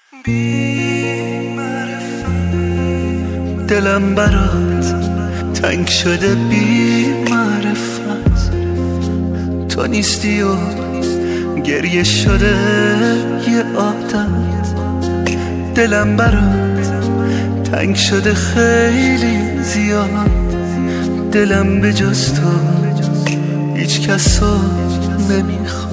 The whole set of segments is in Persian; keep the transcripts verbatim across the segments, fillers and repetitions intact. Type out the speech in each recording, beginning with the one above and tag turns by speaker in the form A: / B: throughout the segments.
A: بی معرفت دلم برات تنگ شده، بی معرفت تو نیستی و گریه شده یه عادت. دلم برات تنگ شده خیلی زیاد، دلم به جز تو هیچ کس رو نمیخواد.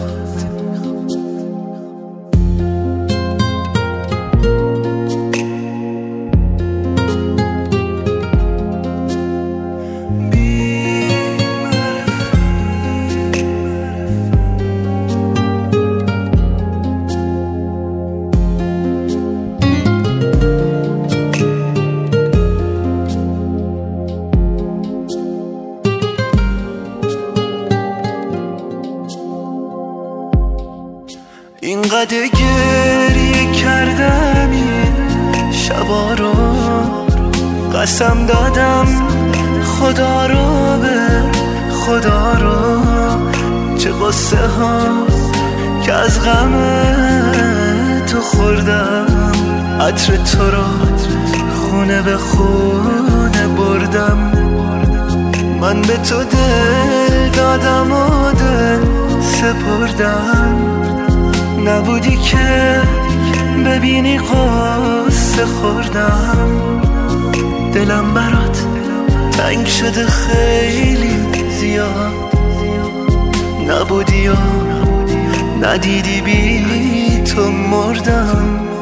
A: اینقدر گریه کردم این شبا رو، قسم دادم خدا رو به خدا رو. چه قصه ها که از غم تو خوردم، عطر تو رو خونه به خونه بردم. من به تو دل دادم و دل سپردم، نبودی که ببینی قصه خوردم. دلم برات تنگ شده خیلی زیاد، نبودی و ندیدی بی تو مردم.